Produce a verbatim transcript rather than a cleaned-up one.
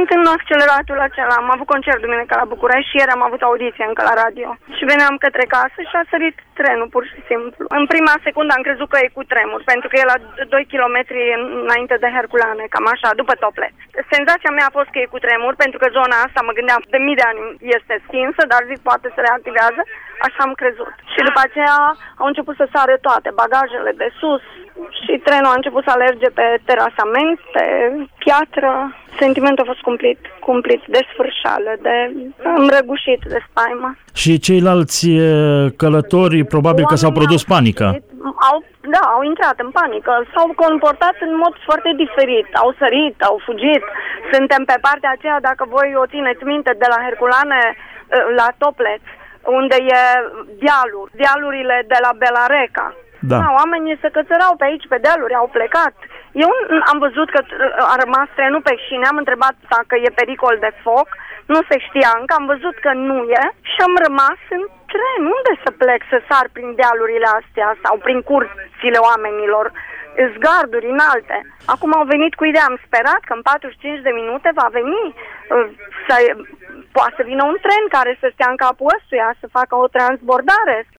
sunt în acceleratul acela, am avut concert duminică la București și ieri am avut audiție încă la radio. Și veneam către casă și a sărit trenul, pur și simplu. În prima secundă am crezut că e cu tremur, pentru că e la doi kilometri înainte de Herculane, cam așa, după Toplet. Senzația mea a fost că e cu tremur, pentru că zona asta, mă gândeam, de mii de ani este stinsă, dar zic, poate se reactivează, așa am crezut. Și după aceea au început să sară toate, bagajele de sus și trenul a început să alerge pe terasament, pe piatră. Sentimentul a fost cumplit, cumplit de sfârșeală, de îmbrăgușit de spaimă. Și ceilalți călători probabil că s-au produs panică. Au, da, au intrat în panică, s-au comportat în mod foarte diferit, au sărit, au fugit. Suntem pe partea aceea, dacă voi o țineți minte, de la Herculane la Toplet, unde e dealul, dealurile de la Belareca. Da. Da, oamenii se cățărau pe aici, pe dealuri, au plecat. Eu am văzut că a rămas trenul pe și ne-am întrebat dacă e pericol de foc. Nu se știa încă, am văzut că nu e și am rămas în tren. Unde să plec să sar prin dealurile astea sau prin curțile oamenilor? Zgarduri înalte. Acum au venit cu ideea, am sperat că în patruzeci și cinci de minute va veni să, poate să vină un tren care să stea în capul ăstuia, să facă o transbordare.